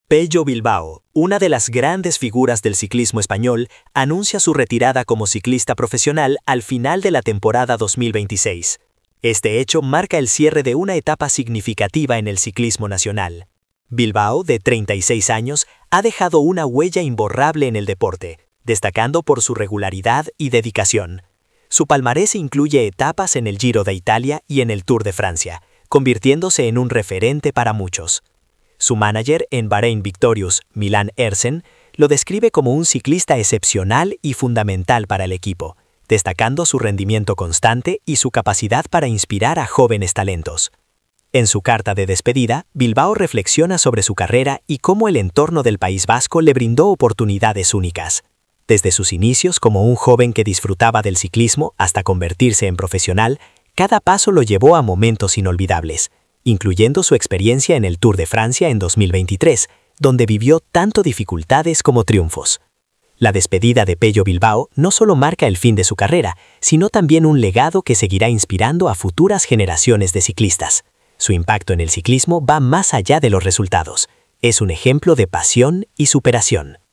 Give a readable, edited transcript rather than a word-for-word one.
Pello Bilbao, una de las grandes figuras del ciclismo español, anuncia su retirada como ciclista profesional al final de la temporada 2026. Este hecho marca el cierre de una etapa significativa en el ciclismo nacional. Bilbao, de 36 años, ha dejado una huella imborrable en el deporte, destacando por su regularidad y dedicación. Su palmarés incluye etapas en el Giro de Italia y en el Tour de Francia, convirtiéndose en un referente para muchos. Su manager en Bahrein Victorious, Milan Ersen, lo describe como un ciclista excepcional y fundamental para el equipo, destacando su rendimiento constante y su capacidad para inspirar a jóvenes talentos. En su carta de despedida, Bilbao reflexiona sobre su carrera y cómo el entorno del País Vasco le brindó oportunidades únicas. Desde sus inicios como un joven que disfrutaba del ciclismo hasta convertirse en profesional, cada paso lo llevó a momentos inolvidables, incluyendo su experiencia en el Tour de Francia en 2023, donde vivió tanto dificultades como triunfos. La despedida de Pello Bilbao no solo marca el fin de su carrera, sino también un legado que seguirá inspirando a futuras generaciones de ciclistas. Su impacto en el ciclismo va más allá de los resultados. Es un ejemplo de pasión y superación.